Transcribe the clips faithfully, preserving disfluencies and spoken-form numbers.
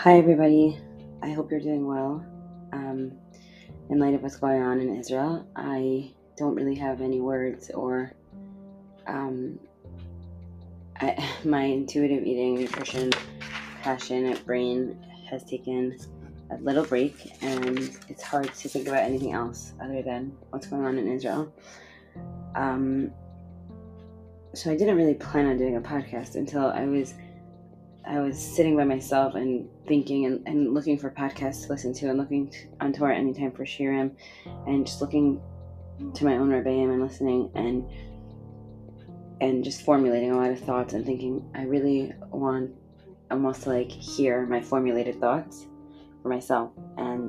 Hi, everybody. I hope you're doing well. Um, in light of what's going on in Israel, I don't really have any words or um, I, my intuitive eating, nutrition, passionate brain has taken a little break, and it's hard to think about anything else other than what's going on in Israel. Um, so I didn't really plan on doing a podcast until I was I was sitting by myself and thinking and, and looking for podcasts to listen to and looking to, on Torah Anytime for Shirim and just looking to my own Rebbeim and listening and and just formulating a lot of thoughts and thinking I really want almost to like hear my formulated thoughts for myself. And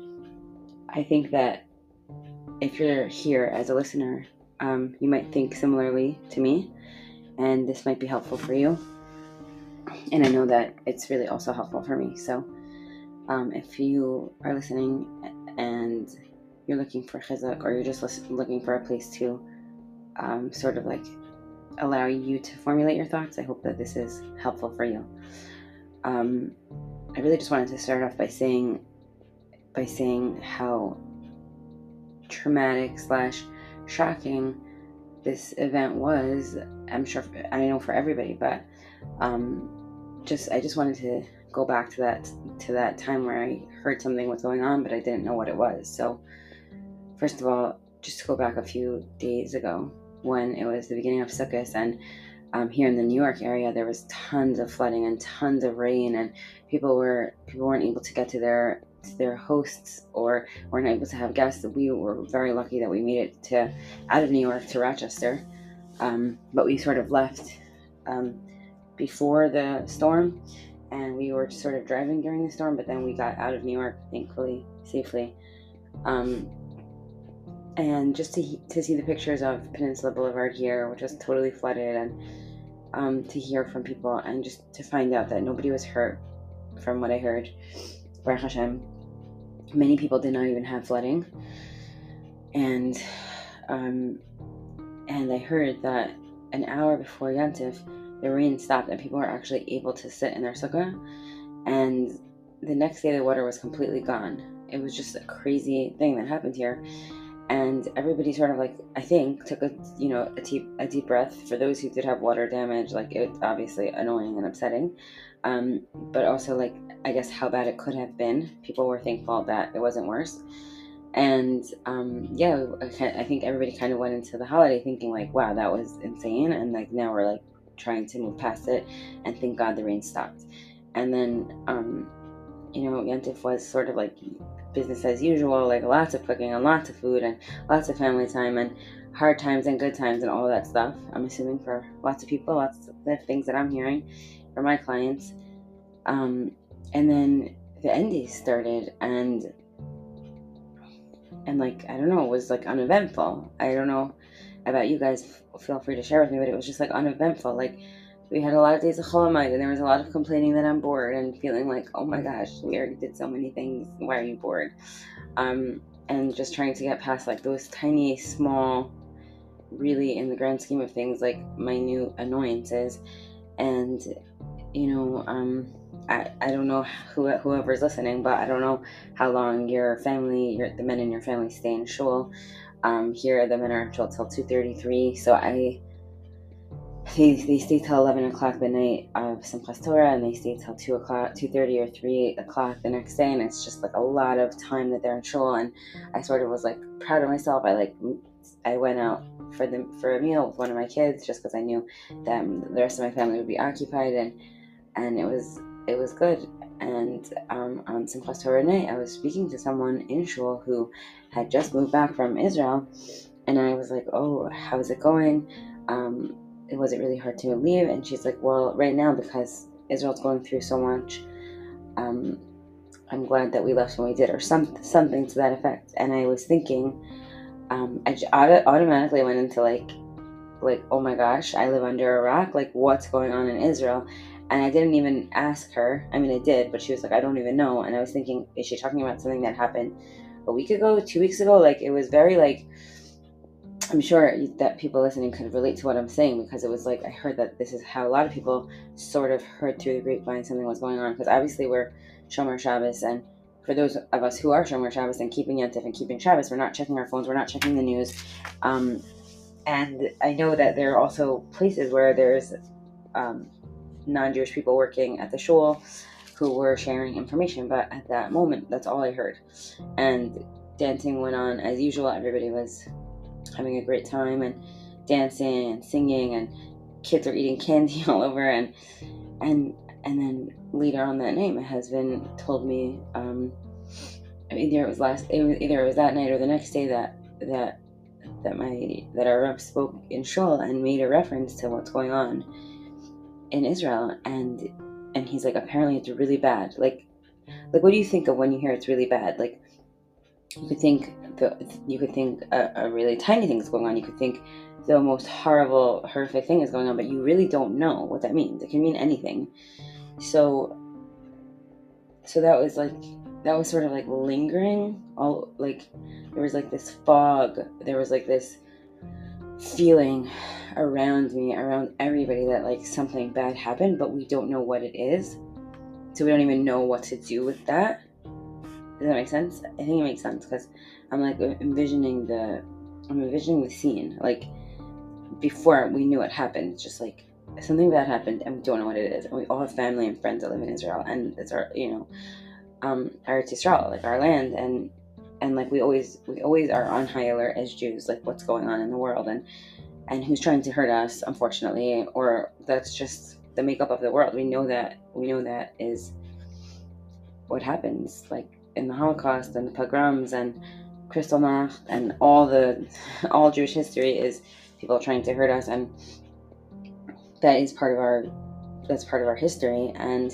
I think that if you're here as a listener, um, you might think similarly to me, and this might be helpful for you. And I know that it's really also helpful for me. So um, if you are listening and you're looking for chizuk, or you're just listen, looking for a place to um, sort of like allow you to formulate your thoughts, I hope that this is helpful for you. Um, I really just wanted to start off by saying by saying how traumatic slash shocking this event was. I'm sure, I know for everybody, but um, just I just wanted to go back to that to that time where I heard something was going on, but I didn't know what it was. So first of all, just to go back a few days ago when it was the beginning of Sukkot, and um, here in the New York area, there was tons of flooding and tons of rain, and people were people weren't able to get to their to their hosts or weren't able to have guests. We were very lucky that we made it to out of New York to Rochester, um, but we sort of left um, before the storm, and we were sort of driving during the storm, but then we got out of New York, thankfully, safely. Um, and just to to see the pictures of Peninsula Boulevard here, which was totally flooded, and um, to hear from people, and just to find out that nobody was hurt, from what I heard, Baruch Hashem. Many people did not even have flooding, and um, and I heard that an hour before Yantif, the rain stopped and people were actually able to sit in their sukkah, and the next day the water was completely gone. It was just a crazy thing that happened here, and everybody sort of like, I think, took a you know a deep a deep breath. For those who did have water damage, like, it's obviously annoying and upsetting, um, but also, like, I guess how bad it could have been. People were thankful that it wasn't worse. And um, yeah, I think everybody kind of went into the holiday thinking like, wow, that was insane, and like now we're like trying to move past it, and thank God the rain stopped. And then um, you know, Yantif was sort of like business as usual, like lots of cooking and lots of food and lots of family time and hard times and good times and all that stuff. I'm assuming for lots of people, lots of the things that I'm hearing from my clients. Um, and then the Endies started, and and like, I don't know, it was like uneventful. I don't know about you guys, feel free to share with me, but it was just like uneventful. Like, we had a lot of days of Chol Hamoed, and there was a lot of complaining that I'm bored and feeling like, oh my gosh, we already did so many things, why are you bored? Um, and just trying to get past like those tiny, small, really in the grand scheme of things, like minute annoyances. And you know, um, I, I don't know who whoever's listening, but I don't know how long your family, your the men in your family stay in shul. Um, here the men are in shul till two thirty-three, so I they, they stay till eleven o'clock the night of Simchas Torah, and they stay till two o'clock, two thirty or three o'clock the next day, and it's just like a lot of time that they're in shul. And I sort of was like proud of myself. I like I went out for the for a meal with one of my kids just because I knew that the rest of my family would be occupied, and and it was it was good. And um, on Simchas Torah night, I was speaking to someone in shul who had just moved back from Israel, and I was like, "Oh, how's it going? Um, was it really hard to leave?" And she's like, "Well, right now, because Israel's going through so much, um, I'm glad that we left when we did," or some something to that effect. And I was thinking, um, I auto- automatically went into like, like, oh my gosh, I live under a rock. Like, what's going on in Israel? And I didn't even ask her. I mean, I did, but she was like, I don't even know. And I was thinking, is she talking about something that happened a week ago, two weeks ago? Like, it was very like, I'm sure that people listening could relate to what I'm saying, because it was like I heard that this is how a lot of people sort of heard through the grapevine something was going on, because obviously we're Shomer Shabbos, and for those of us who are Shomer Shabbos and keeping Yontif and keeping Shabbos, we're not checking our phones, we're not checking the news. Um, and I know that there are also places where there's um, non-Jewish people working at the shul who were sharing information, but at that moment, that's all I heard. And dancing went on as usual. Everybody was having a great time and dancing and singing, and kids are eating candy all over. And and and then later on that night, my husband told me, um, either it was last, it was, either it was that night or the next day, that that that my that our rep spoke in shul and made a reference to what's going on in Israel, and and he's like, apparently it's really bad. Like, like what do you think of when you hear it's really bad? Like, you could think the you could think a, a really tiny thing is going on. You could think the most horrible, horrific thing is going on, but you really don't know what that means. It can mean anything. So, so that was like that was sort of like lingering. All like there was like this fog. There was like this feeling around me, around everybody, that like something bad happened, but we don't know what it is. So we don't even know what to do with that. Does that make sense? I think it makes sense, because I'm like envisioning the, I'm envisioning the scene, like before we knew what happened. Just like something bad happened and we don't know what it is. And we all have family and friends that live in Israel, and it's our, you know, um, Eretz Yisrael, like our land, and and like we always we always are on high alert as Jews, like what's going on in the world, and and who's trying to hurt us, unfortunately, or that's just the makeup of the world. We know that we know that is what happens, like in the Holocaust and the pogroms and Kristallnacht and all the all Jewish history is people trying to hurt us, and that is part of our that's part of our history. And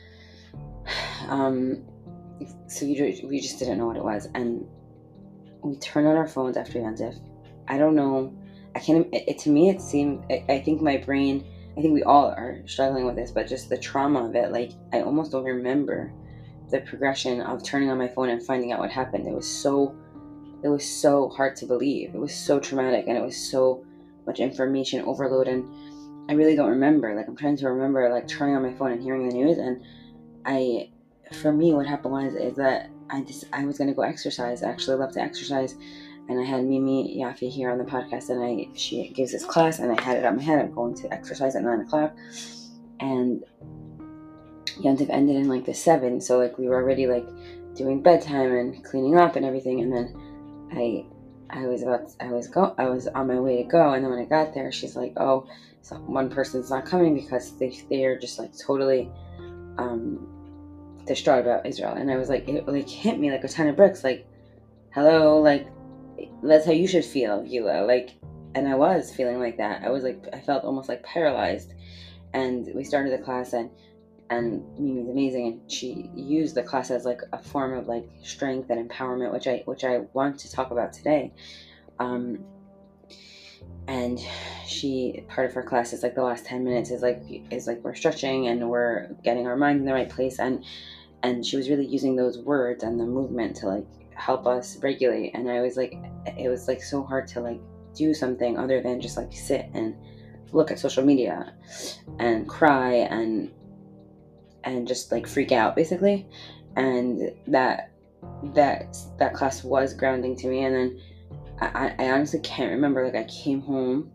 um, so you, we just didn't know what it was, and we turned on our phones after Yontif. I don't know. I can't. It, it, to me, it seemed. I, I think my brain. I think we all are struggling with this, but just the trauma of it. Like, I almost don't remember the progression of turning on my phone and finding out what happened. It was so. It was so hard to believe. It was so traumatic, and it was so much information overload, and I really don't remember. Like, I'm trying to remember, like, turning on my phone and hearing the news, and I. For me, what happened was is that I just I was gonna go exercise. I actually love to exercise. And I had Mimi Yafi here on the podcast, and I she gives this class, and I had it on my head. I'm going to exercise at nine o'clock, and Yontif ended in like the seven, so like we were already like doing bedtime and cleaning up and everything. And then I I was about I was go I was on my way to go, and then when I got there, she's like, oh, so one person's not coming because they they are just like totally um distraught about Israel. And I was like, it like hit me like a ton of bricks. Like, hello, like, that's how you should feel, Gila. Like, and I was feeling like that. I was like, I felt almost like paralyzed. And we started the class, and and Mimi's amazing, and she used the class as like a form of like strength and empowerment, which I which I want to talk about today. Um, and she part of her class is like the last ten minutes is like is like we're stretching and we're getting our mind in the right place, and and she was really using those words and the movement to like help us regulate. And I was like, it was like so hard to like do something other than just like sit and look at social media and cry and and just like freak out, basically. And that that that class was grounding to me. And then I, I honestly can't remember, like I came home,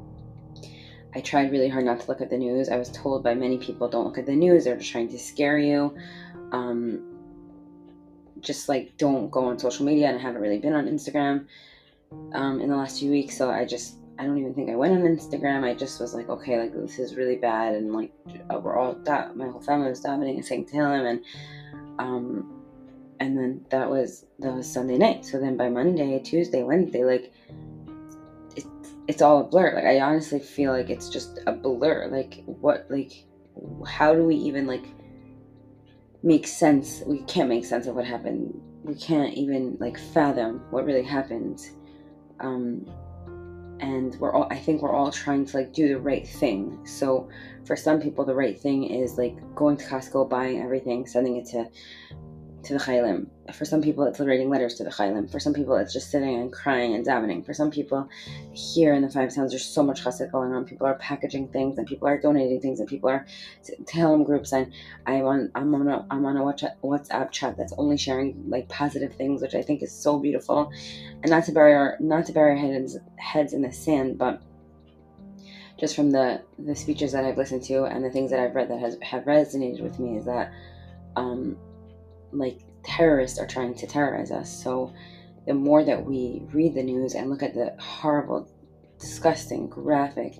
I tried really hard not to look at the news. I was told by many people, don't look at the news, they're just trying to scare you. Um, just like don't go on social media, and I haven't really been on Instagram um, in the last few weeks, so I just I don't even think I went on Instagram. I just was like, okay, like this is really bad, and like we're all that my whole family was davening and saying Tehillim, and um and then that was that was Sunday night. So then by Monday, Tuesday, Wednesday, like it's it's all a blur. Like I honestly feel like it's just a blur. Like what like how do we even like make sense? We can't make sense of what happened. We can't even like fathom what really happened. Um, and we're all, I think we're all trying to like do the right thing. So for some people, the right thing is like going to Costco, buying everything, sending it to to the Chaylim. For some people, it's writing letters to the Chaylim. For some people, it's just sitting and crying and davening. For some people, here in the Five Towns, there's so much chesed going on. People are packaging things, and people are donating things, and people are Tehillim groups. And I'm on, I'm on a, I'm on a WhatsApp chat that's only sharing like positive things, which I think is so beautiful. And not to bury our, not to bury our heads heads in the sand, but just from the the speeches that I've listened to and the things that I've read that has have resonated with me is that, um. like terrorists are trying to terrorize us. So the more that we read the news and look at the horrible, disgusting, graphic,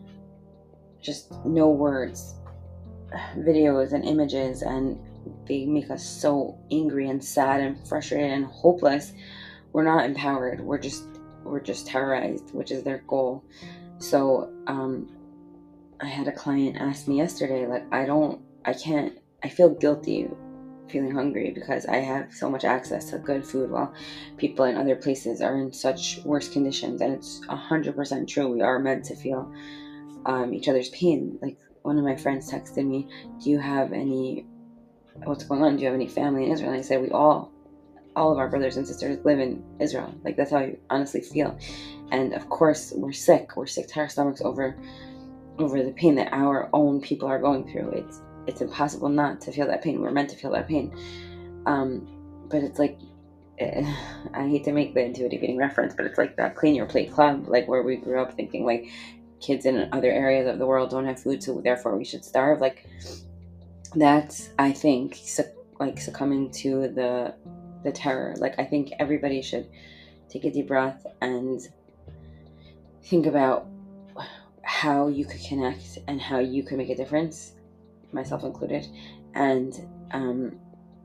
just no words, videos and images, and they make us so angry and sad and frustrated and hopeless, we're not empowered. We're just we're just terrorized, which is their goal. So um, I had a client ask me yesterday, like, I don't, I can't, I feel guilty feeling hungry because I have so much access to good food while people in other places are in such worse conditions. And it's one hundred percent true. We are meant to feel um, each other's pain. Like, one of my friends texted me, do you have any, what's going on? Do you have any family in Israel? And I said, we all, all of our brothers and sisters live in Israel. Like, that's how I honestly feel. And of course, we're sick. We're sick to our stomachs over over the pain that our own people are going through. It's it's impossible not to feel that pain. We're meant to feel that pain. Um, but it's like, eh, I hate to make the intuitive eating reference, but it's like that clean your plate club, like where we grew up thinking like kids in other areas of the world don't have food, so therefore we should starve. Like, that's, I think, su- like succumbing to the the terror. Like, I think everybody should take a deep breath and think about how you could connect and how you could make a difference, myself included, and um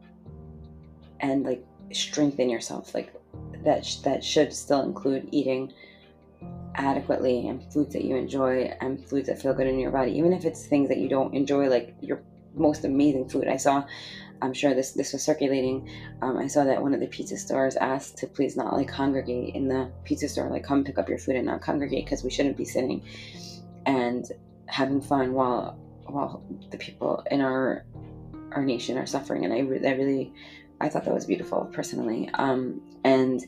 and like strengthen yourself. Like, that sh- that should still include eating adequately and foods that you enjoy and foods that feel good in your body, even if it's things that you don't enjoy, like your most amazing food. I saw, I'm sure this this was circulating, um, I saw that one of the pizza stores asked to please not like congregate in the pizza store, like come pick up your food and not congregate, because we shouldn't be sitting and having fun while while the people in our our nation are suffering. And I, re- I really, I thought that was beautiful personally. Um, and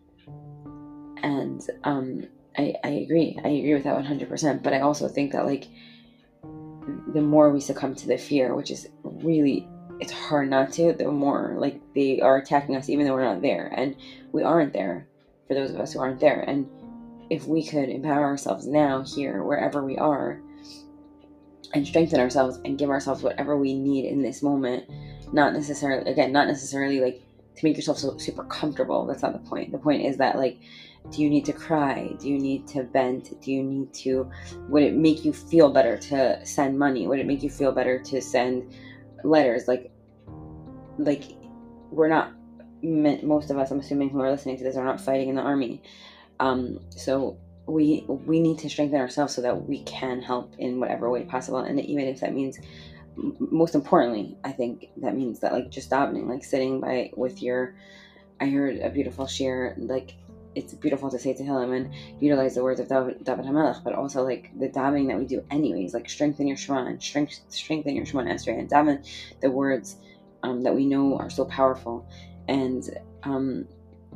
and um, I, I agree. I agree with that one hundred percent. But I also think that, like, the more we succumb to the fear, which is really, it's hard not to, the more like they are attacking us, even though we're not there. And we aren't there, for those of us who aren't there. And if we could empower ourselves now, here, wherever we are, and strengthen ourselves and give ourselves whatever we need in this moment, not necessarily, again, not necessarily like to make yourself so super comfortable. That's not the point. The point is that, like, do you need to cry? Do you need to vent? Do you need to, would it make you feel better to send money? Would it make you feel better to send letters? Like, like we're not, most of us, I'm assuming, who are listening to this, are not fighting in the army. Um, so we we need to strengthen ourselves so that we can help in whatever way possible. And even if that means, most importantly, I think that means that, like, just davening, like sitting by with your, I heard a beautiful shir, like, it's beautiful to say Tehillim and utilize the words of David, David HaMelech, but also like the davening that we do anyways, like strengthen your Shema and strength, strengthen your Shema Esrei, and daven the words um, that we know are so powerful. And um,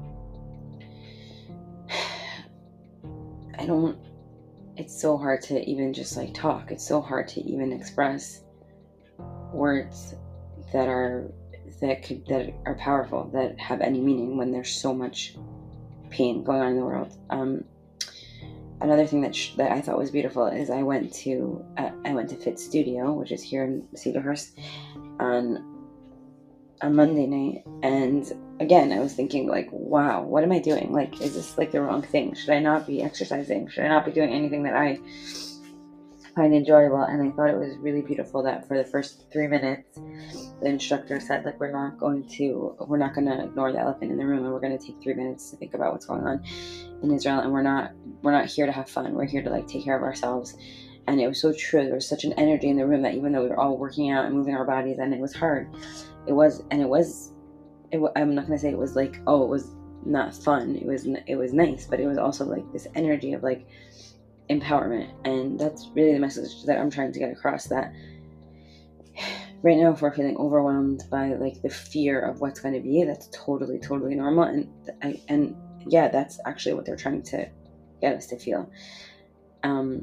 I don't, it's so hard to even just like talk. It's so hard to even express words that are, that could, that are powerful, that have any meaning when there's so much pain going on in the world. Um, another thing that sh- that I thought was beautiful is I went to, uh, I went to Fit Studio, which is here in Cedarhurst, on on Monday night, and again, I was thinking, like, wow, what am I doing? Like, is this like the wrong thing? Should I not be exercising? Should I not be doing anything that I find enjoyable? And I thought it was really beautiful that for the first three minutes, the instructor said, like, we're not going to, we're not going to ignore the elephant in the room, and we're going to take three minutes to think about what's going on in Israel. And we're not, we're not here to have fun. We're here to, like, take care of ourselves. And it was so true. There was such an energy in the room that even though we were all working out and moving our bodies, and it was hard, it was, and it was, it, I'm not going to say it was like, oh, it was not fun. It was, it was nice, but it was also like this energy of like empowerment. And that's really the message that I'm trying to get across, that right now, if we're feeling overwhelmed by like the fear of what's going to be, that's totally, totally normal. And I, and yeah, that's actually what they're trying to get us to feel. Um,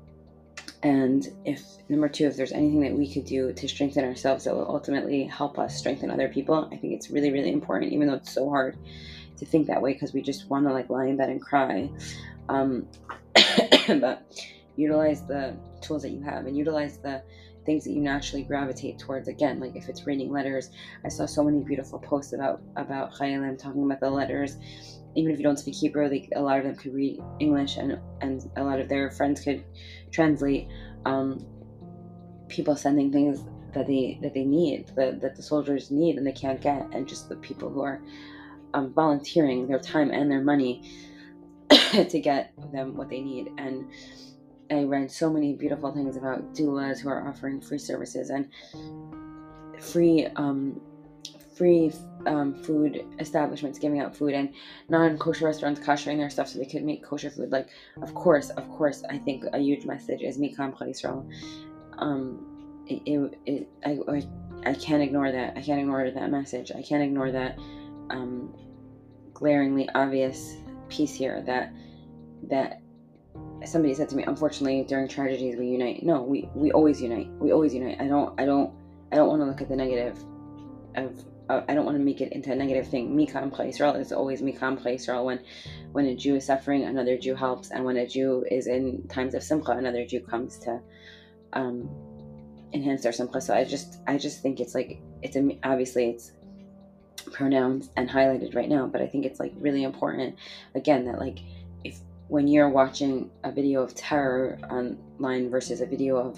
and if number two, if there's anything that we could do to strengthen ourselves that will ultimately help us strengthen other people, I think it's really, really important, even though it's so hard to think that way because we just want to like lie in bed and cry. Um, but utilize the tools that you have and utilize the things that you naturally gravitate towards. Again, like if it's reading letters, I saw so many beautiful posts about about Chayalim talking about the letters. Even if you don't speak Hebrew, they, a lot of them could read English, and and a lot of their friends could translate. Um, people sending things that they that they need, that, that the soldiers need and they can't get, and just the people who are um, volunteering their time and their money to get them what they need. And I read so many beautiful things about doulas who are offering free services and free um, free um, food establishments giving out food, and non-kosher restaurants koshering their stuff so they could make kosher food. Like, of course, of course, I think a huge message is Mikam Chal Yisrael. Um, it, it, it, I, I, I can't ignore that. I can't ignore that message. I can't ignore that um, glaringly obvious piece here that that somebody said to me, unfortunately, during tragedies we unite. No, we, we always unite. We always unite. I don't I don't I don't want to look at the negative of uh, I don't want to make it into a negative thing. Mikam Chal Yisrael is always Mikam Chal Yisrael. When when a Jew is suffering, another Jew helps, and when a Jew is in times of simcha, another Jew comes to um, enhance their simcha. So I just I just think it's like it's a, obviously it's pronounced and highlighted right now, but I think it's like really important again that like if when you're watching a video of terror online versus a video of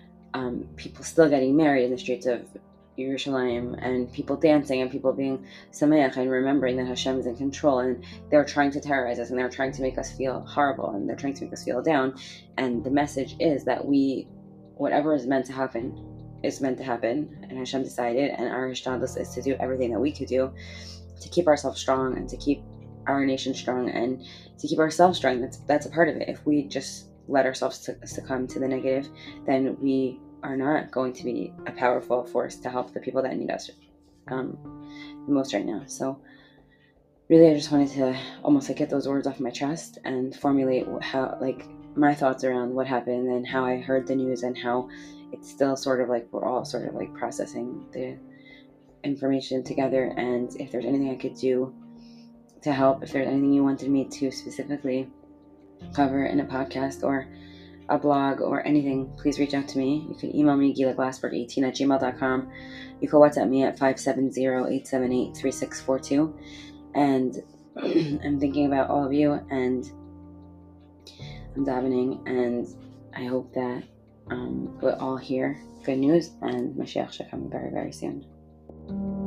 um, people still getting married in the streets of Yerushalayim and people dancing and people being sameach and remembering that Hashem is in control, and they're trying to terrorize us and they're trying to make us feel horrible and they're trying to make us feel down, and the message is that we, whatever is meant to happen is meant to happen, and Hashem decided, and our hishtadlus is to do everything that we could do to keep ourselves strong and to keep our nation strong and to keep ourselves strong. That's that's a part of it. If we just let ourselves succumb to the negative, then we are not going to be a powerful force to help the people that need us um, the most right now. So really, I just wanted to almost like get those words off my chest and formulate how, like, my thoughts around what happened and how I heard the news and how it's still sort of like we're all sort of like processing the information together. And if there's anything I could do to help, if there's anything you wanted me to specifically cover in a podcast or a blog or anything, please reach out to me. You can email me, gila glassberg eighteen at gmail dot com. You can WhatsApp me at five seven zero, eight seven eight, three six four two. And I'm thinking about all of you, and I'm davening, and I hope that um, we'll all hear good news, and Mashiach should come very, very soon.